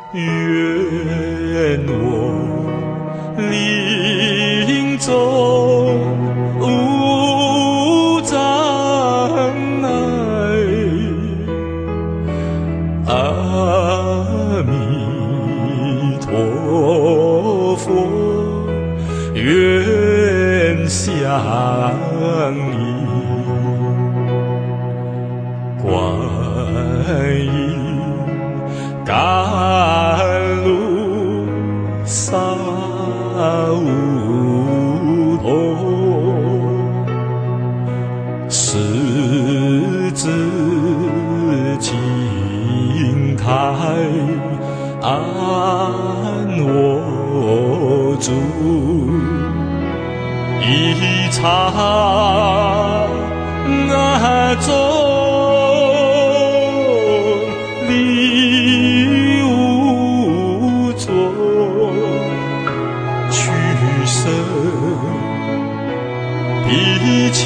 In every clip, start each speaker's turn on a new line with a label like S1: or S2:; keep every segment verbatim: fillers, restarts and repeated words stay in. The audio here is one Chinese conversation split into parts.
S1: 愿我临终无障碍。阿弥陀佛，愿相依。观音甘露洒梧桐，十指金台安我住，一刹那中离无踪，去生比起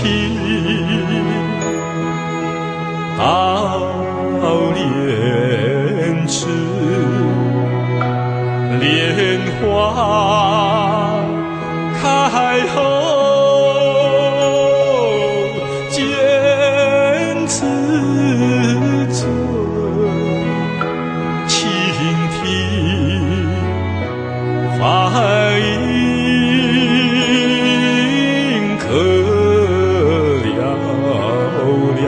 S1: 到莲池，莲花开后见此尊，倾听梵音可了了。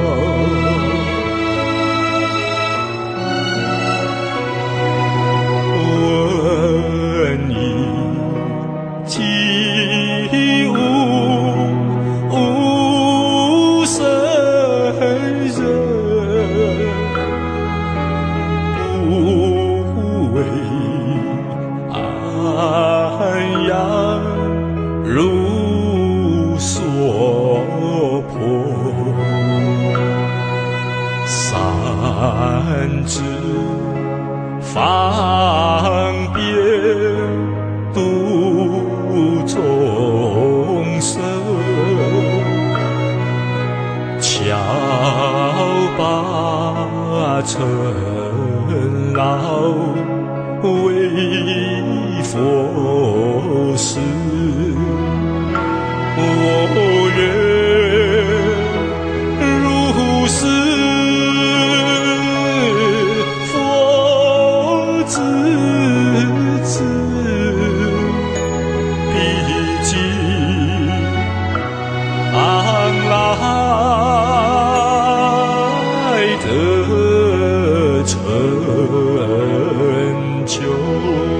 S1: 问你既无无生人，不为安养如所迫，三指方便度众生，巧把尘劳为佛事。我愿如是佛子子，毕竟昂来的成就。